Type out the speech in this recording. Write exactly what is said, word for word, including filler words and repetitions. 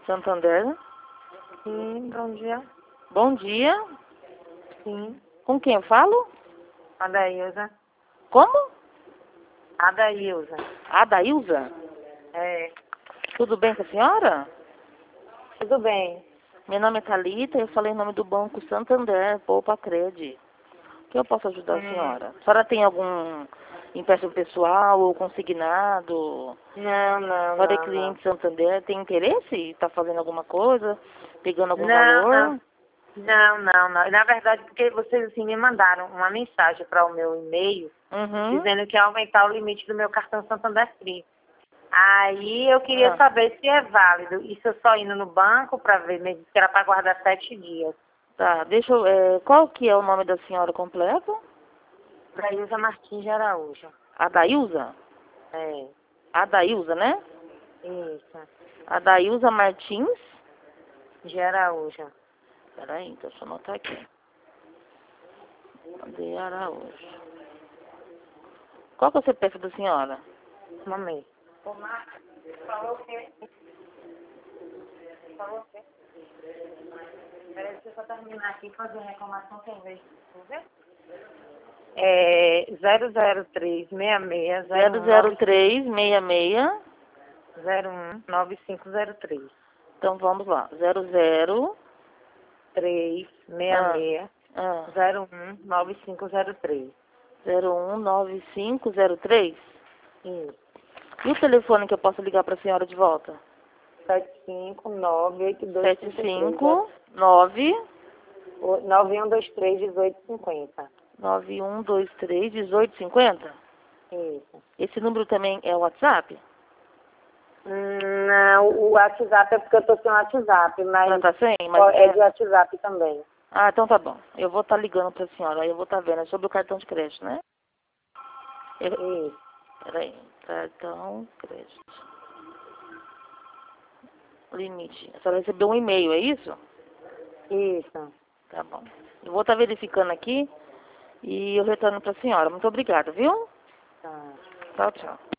Santander. Sim, bom dia. Bom dia. Sim, Com quem eu falo? Adailza. Como? Adailza. Adailza? É, Tudo bem com a senhora? tudo bem. Meu nome é Thalita, eu falei em nome do Banco Santander, Poupa Cred. O que eu posso ajudar a Hum, senhora? A senhora tem algum empréstimo pessoal ou consignado? não, não, Para não, não. cliente Santander, tem interesse? Está fazendo alguma coisa? Pegando algum Não, não. valor? Não, não, não. Na verdade, porque vocês assim me mandaram uma mensagem para o meu e-mail Uhum. dizendo que ia aumentar o limite do meu cartão Santander Free. Aí eu queria Ah, saber se é válido. Isso eu só indo no banco para ver, me disse que era para guardar sete dias. tá, deixa eu... é, qual que é o nome da senhora completo? Adailza Martins de Araújo. Adailza? É, Adailza, né? isso. Adailza Martins? De Araújo. Peraí, deixa eu anotar aqui. De Araújo. Qual que é o C P F da senhora? Um momento. Ô, Marcos, falou o quê? Falou o quê? Peraí, deixa eu só terminar aqui e fazer a reclamação que eu vejo. É zero zero três seis seis zero zero um zero nove três seis seis. zero um nove cinco zero três. Então vamos lá. zero zero. três Ah, seis seis ah. zero um nove cinco zero três. zero um nove cinco zero três. Isso. E o telefone que eu posso ligar para a senhora de volta? sete cinco nove oito dois sete cinco três. cinco nove nove um dois três um oito cinco zero. nove um dois três um oito cinco zero. Isso. Esse número também é o WhatsApp? Hum, Não, o WhatsApp é porque eu tô sem WhatsApp, mas Ah, tá sem? Mas é é... de WhatsApp também. Ah, então tá bom. Eu vou estar ligando para a senhora. Aí eu vou estar vendo. É sobre o cartão de crédito, né? Eu... Isso. Peraí. Cartão crédito. Limite. A senhora recebeu um e-mail, é isso? Isso. Tá bom. Eu vou estar verificando aqui e eu retorno para a senhora. Muito obrigada, viu? Tá. Tchau, tchau.